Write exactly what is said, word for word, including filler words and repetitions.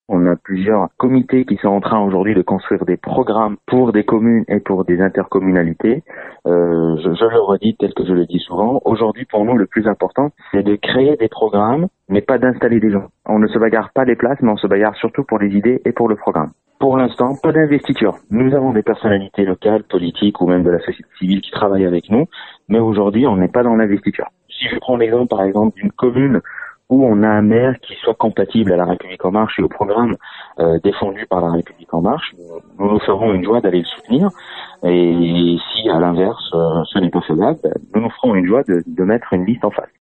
On a plusieurs comités qui sont en train aujourd'hui de construire des programmes pour des communes et pour des intercommunalités. Euh, je, je le redis tel que je le dis souvent. Aujourd'hui, pour nous, le plus important, c'est de créer des programmes, mais pas d'installer des gens. On ne se bagarre pas les places, mais on se bagarre surtout pour les idées et pour le programme. Pour l'instant, pas d'investiture. Nous avons des personnalités locales, politiques ou même de la société civile qui travaillent avec nous, mais aujourd'hui, on n'est pas dans l'investiture. Si je prends l'exemple, par exemple, d'une commune où on a un maire qui soit compatible à La République En Marche et au programme euh, défendu par La République En Marche, nous nous ferons une joie d'aller le soutenir. Et si, à l'inverse, euh, ce n'est pas faisable, nous nous ferons une joie de, de mettre une liste en face.